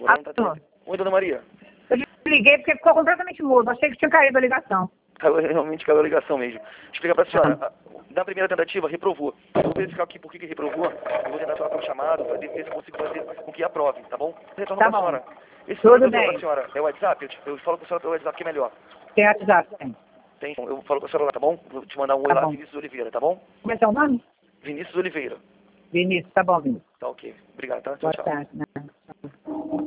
Agora não tá Alô? atendendo. Oi, dona Maria. Eu liguei porque ficou completamente mudo. Achei que tinha caído a ligação. Realmente caiu a ligação mesmo. Deixa eu explicar pra senhora. Na primeira tentativa, reprovou. Eu vou verificar aqui por que reprovou. Eu vou tentar falar com o chamado, fazer, ver se eu consigo fazer com que aprove, tá bom? Retorno Tá pra bom. senhora. Esse Tudo número bem. da senhora é o WhatsApp? Eu falo com a senhora pelo WhatsApp que é melhor. Tem WhatsApp, tem. Tem? Eu falo com a senhora lá, tá bom? Vou te mandar um oi Tá lá, bom. Vinícius Oliveira, tá bom? Como é seu nome? Vinícius Oliveira. Vinícius. Tá bom, Vinícius. Tá ok. Obrigado, tá? Tchau, Boa tchau. tarde. Né?